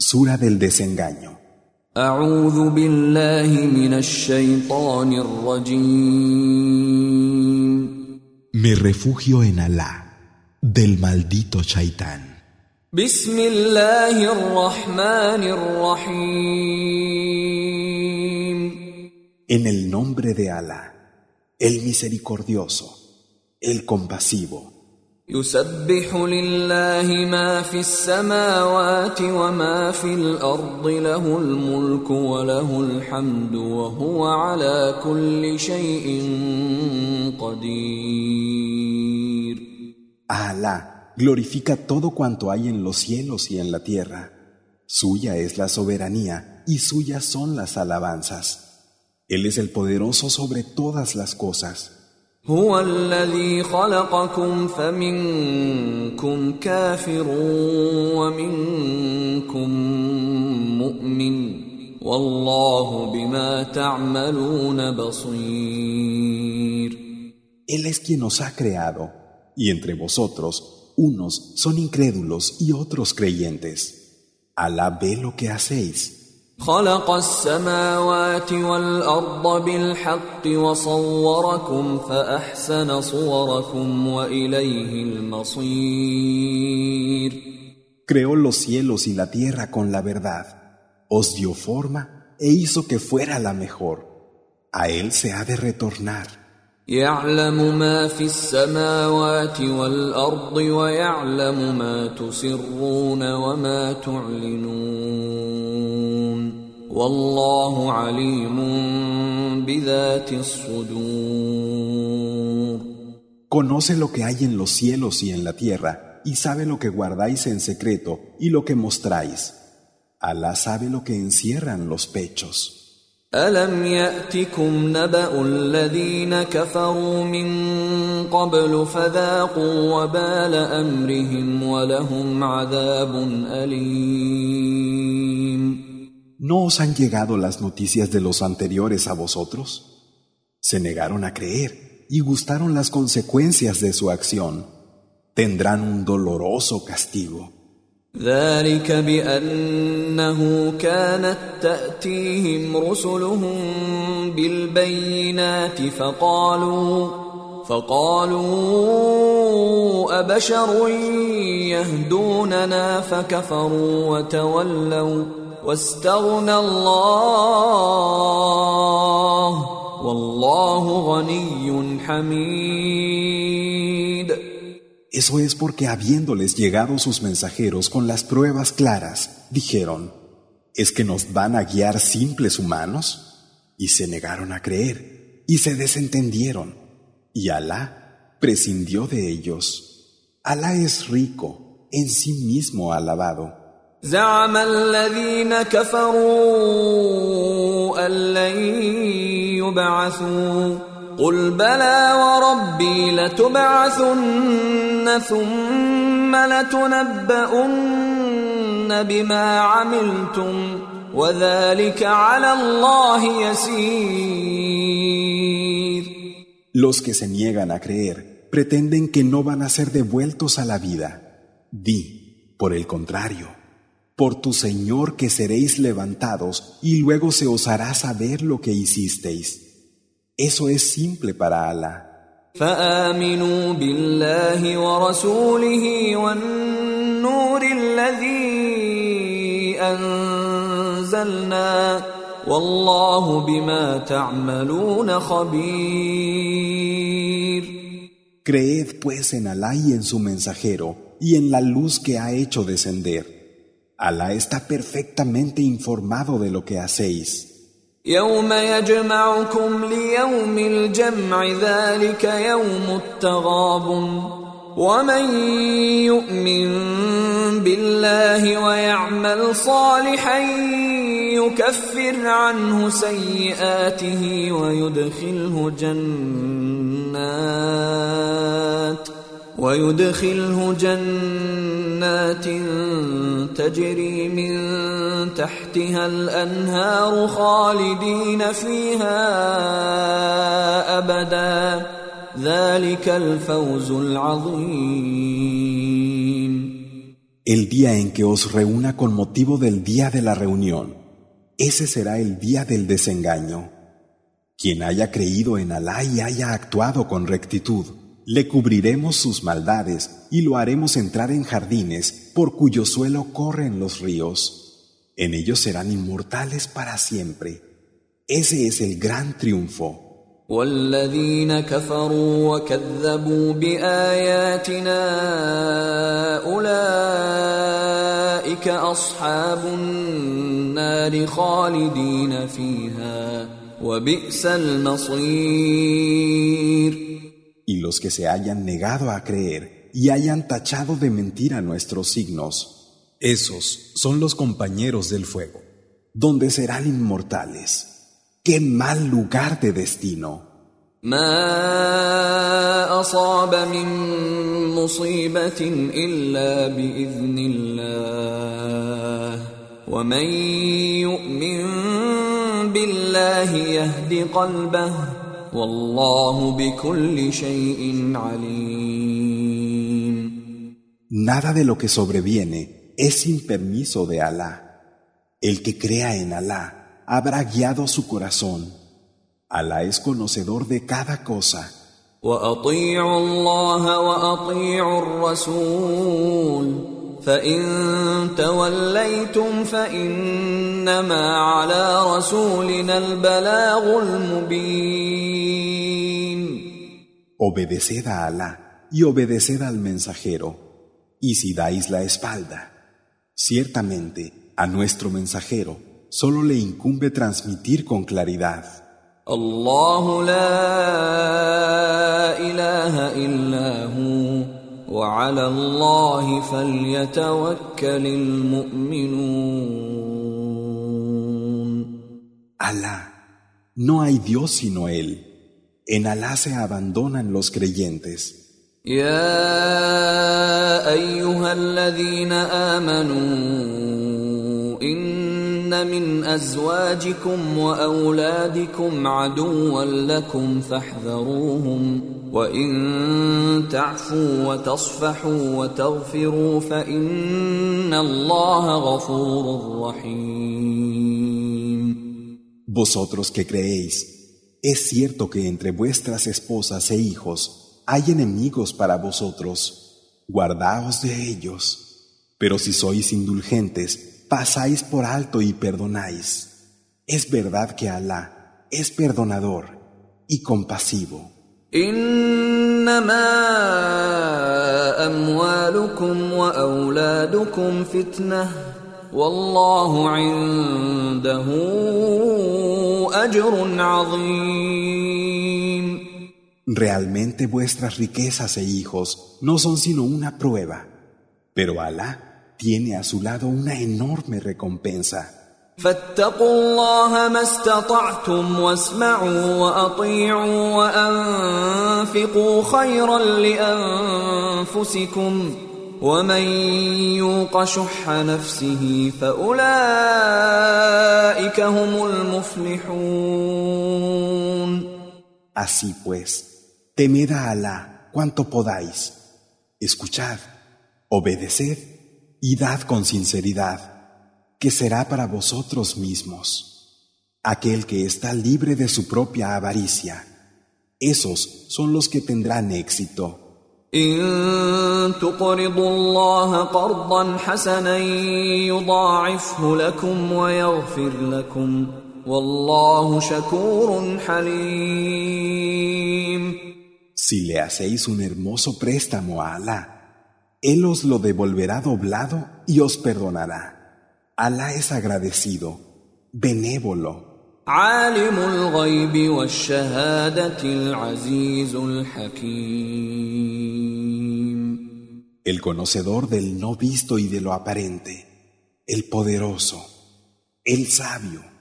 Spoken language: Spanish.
Sura del desengaño. أعوذ بالله من الشيطان الرجيم. Me refugio en Alá, del maldito Shaitán. بسم الله الرحمن الرحيم. En el nombre de Alá, el misericordioso, el compasivo. يسبح لله ما في السماوات وما في الأرض له الملك وله الحمد وهو على كل شيء قدير. A Alá glorifica todo cuanto hay en los cielos y en la tierra. Suya es la soberanía y suyas son las alabanzas. Él es el poderoso sobre todas las cosas. هو الذي خلقكم فمنكم كافر ومنكم مؤمن والله بما تعملون بصير. Él es quien os ha creado, y entre vosotros unos son incrédulos y otros creyentes. Alá ve lo que hacéis. خلق السماوات والأرض بالحق وصوركم فأحسن صوركم وإليه المصير. Creó los cielos y la tierra con la verdad. Os dio forma e hizo que fuera la mejor. A él se ha de retornar. يعلم ما في السماوات والأرض ويعلم ما تسرون وما تعلنون والله عليم بذات الصدور. Conoce lo que hay en los cielos y en la tierra y sabe lo que guardáis en secreto y lo que mostráis. Alá sabe lo que encierran los pechos. ألم يأتكم نبأ الذين كفروا من قبل فذاقوا وبال أمرهم ولهم عذاب أليم. ¿No os han llegado las noticias de los anteriores a vosotros? Se negaron a creer y gustaron las consecuencias de su acción. Tendrán un doloroso castigo. ذلك بأنه كانت تأتيهم رسلهم بالبينات فقالوا أبشر يهدوننا فكفروا وتولوا واستغنى الله والله غني حميد. Eso es porque habiéndoles llegado sus mensajeros con las pruebas claras, dijeron, ¿es que nos van a guiar simples humanos? Y se negaron a creer, y se desentendieron, y Alá prescindió de ellos. Alá es rico, en sí mismo alabado. زعم الذين كفروا أن لن يبعثوا قل بلى وربي لتبعثن ثم لتنبؤن بما عملتم وذلك على الله يسير. Los que se niegan a creer pretenden que no van a ser devueltos a la vida. Di, por el contrario, por tu Señor que seréis levantados y luego se os hará saber lo que hicisteis. Eso es simple para Alá. فآمنوا بالله ورسوله والنور الذي أنزلنا والله بما تعملون خبير. Creed pues en Alá y en su mensajero y en la luz que ha hecho descender. Alá está perfectamente informado de lo que hacéis. يوم يجمعكم ليوم الجمع ذلك يوم التغابن ومن يؤمن بالله ويعمل صالحا يكفر عنه سيئاته ويدخله جنات تجري من تحتها الأنهار خالدين فيها أبدا ذلك الفوز العظيم. El día en que os reúna con motivo del día de la reunión, ese será el día del desengaño. Quien haya creído en Alá y haya actuado con rectitud, le cubriremos sus maldades y lo haremos entrar en jardines por cuyo suelo corren los ríos. En ellos serán inmortales para siempre. Ese es el gran triunfo. والذين كفروا وكذبوا بآياتنا أولئك أصحاب النار خالدين فيها وبئس المصير. Y los que se hayan negado a creer y hayan tachado de mentira nuestros signos, esos son los compañeros del fuego, donde serán inmortales. ¡Qué mal lugar de destino! ما أصاب من مصيبة إلا بإذن الله ومن يؤمن بالله يهد قلبه والله بكل شيء عليم. Nada de lo que sobreviene es sin permiso de Alá. El que crea en Alá habrá guiado su corazón. Alá es conocedor de cada cosa. وأطيعوا الله وأطيعوا الرسول فإن توليتم فإنما على رسولنا البلاغ المبين. Obedeced a Alá y obedeced al mensajero. Y si dais la espalda, ciertamente a nuestro mensajero solo le incumbe transmitir con claridad. الله لا إله إلا هو وعلى الله فليتوكل المؤمنون. Alá, no hay Dios sino Él. En Alá se abandonan los creyentes. يا أيها الذين آمنوا إن من أزواجكم وأولادكم عدوا لكم فاحذروهم وإن تعفوا وتصفحوا وتغفروا فإن الله غفور رحيم. Vosotros que creéis, es cierto que entre vuestras esposas e hijos hay enemigos para vosotros. Guardaos de ellos. Pero si sois indulgentes, pasáis por alto y perdonáis. Es verdad que Alá es perdonador y compasivo. إنما أموالكم وأولادكم فتنة والله عنده أجر عظيم. Realmente vuestras riquezas e hijos no son sino una prueba, pero Alá tiene a su lado una enorme recompensa. فاتقوا الله ما استطعتم واسمعوا وأطيعوا وأنفقوا خيرا لأنفسكم ومن يوق شح نفسه فأولئك هم المفلحون. Así pues, temed a Alá cuanto podáis. Escuchad, obedeced y dad con sinceridad, que será para vosotros mismos. Aquel que está libre de su propia avaricia, esos son los que tendrán éxito. إن تقرضوا الله قرضا حسنا يضاعفه لكم ويغفر لكم والله شكور حليم. Si le hacéis un hermoso préstamo a Alá, Él os lo devolverá doblado y os perdonará. Alá es agradecido, benévolo. عالم الغيب والشهادة العزيز الحكيم. El conocedor del no visto y de lo aparente, el poderoso, el sabio.